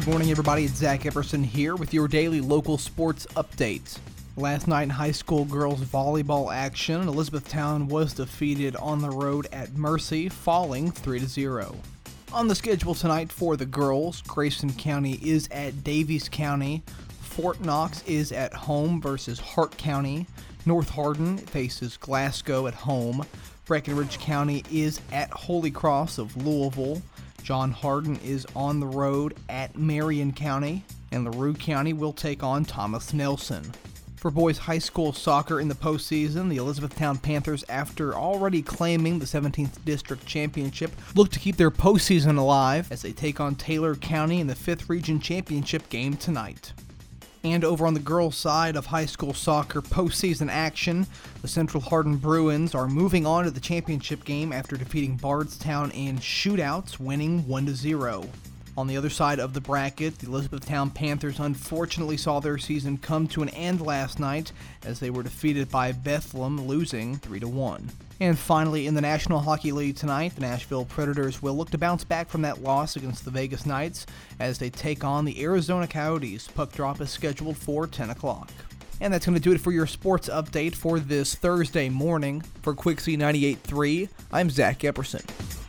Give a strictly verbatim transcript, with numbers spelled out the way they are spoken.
Good morning, everybody. It's Zach Epperson here with your daily local sports update. Last night in high school girls volleyball action, Elizabethtown was defeated on the road at Mercy, falling three to zero. On the schedule tonight for the girls, Grayson County is at Davies County, Fort Knox is at home versus Hart County, North Hardin faces Glasgow at home, Breckenridge County is at Holy Cross of Louisville, John Hardin is on the road at Marion County, and LaRue County will take on Thomas Nelson. For boys high school soccer in the postseason, the Elizabethtown Panthers, after already claiming the seventeenth District Championship, look to keep their postseason alive as they take on Taylor County in the fifth Region Championship game tonight. And over on the girls' side of high school soccer postseason action, the Central Hardin Bruins are moving on to the championship game after defeating Bardstown in shootouts, winning one to zero. On the other side of the bracket, the Elizabethtown Panthers unfortunately saw their season come to an end last night as they were defeated by Bethlehem, losing three to one. And finally, in the National Hockey League tonight, the Nashville Predators will look to bounce back from that loss against the Vegas Knights as they take on the Arizona Coyotes. Puck drop is scheduled for ten o'clock. And that's going to do it for your sports update for this Thursday morning. For Quixie ninety-eight point three, I'm Zach Epperson.